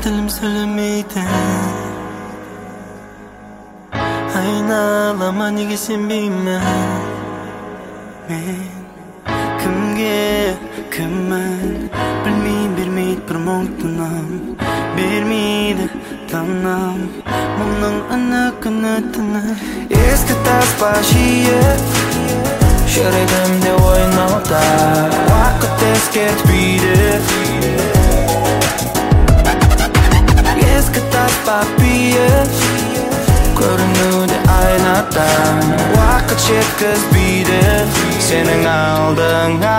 тілім сөйлемейді айналама неге сенбеймін мен кімге кіммін білмеймін бермейді бір мұң тыным бермейді тыным мұңның үні күні түні ескі таспа жиі жүрегімде ойнауда уақыт ескертпейді ескі таспа биік көрінуде айнадан уақыт жеткізбейді сенің алдыңа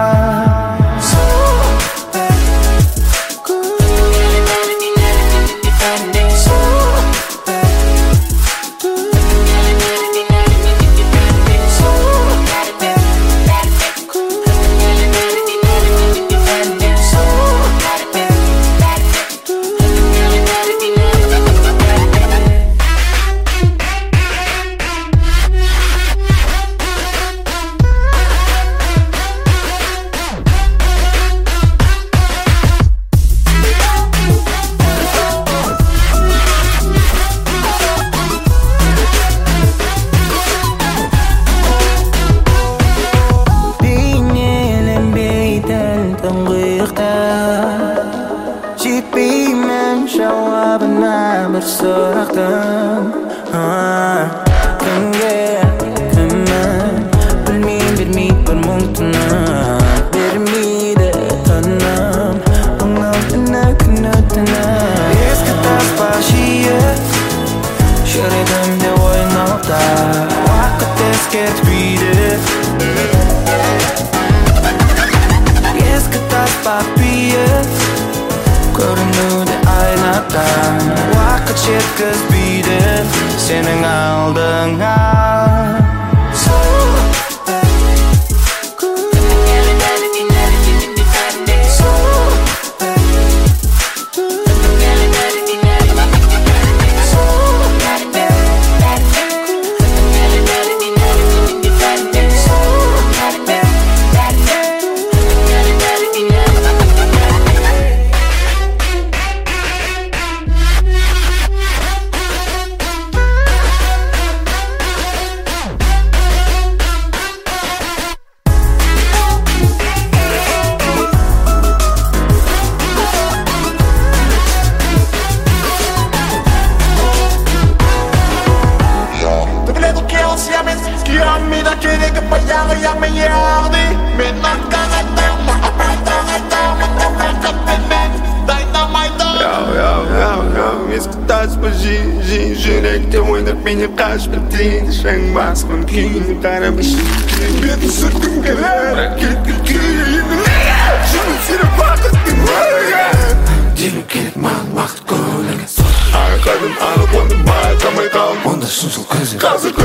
жетпеймін жауабына бір сұрақтың кімге кіммін білмеймін бермейді бір мұң тыным бермейді тыным мұңның үні күні түні ескі таспа жиі жүрегімде ойнауда уақыт ескертпейді ескі таспа биік көрінуде айнадан уақыт жеткізбейді сенің алдыңа Жүректе ойнап мені қашпын тілейді жаңбаспын кейін қарап бетін сүрткім келер кеткім кейін жүрін сүйреп бақыттың өріге демі керек маған уақыт көлігі арқадым анық оны байқамай қалдым онда шыншыл көзі қазір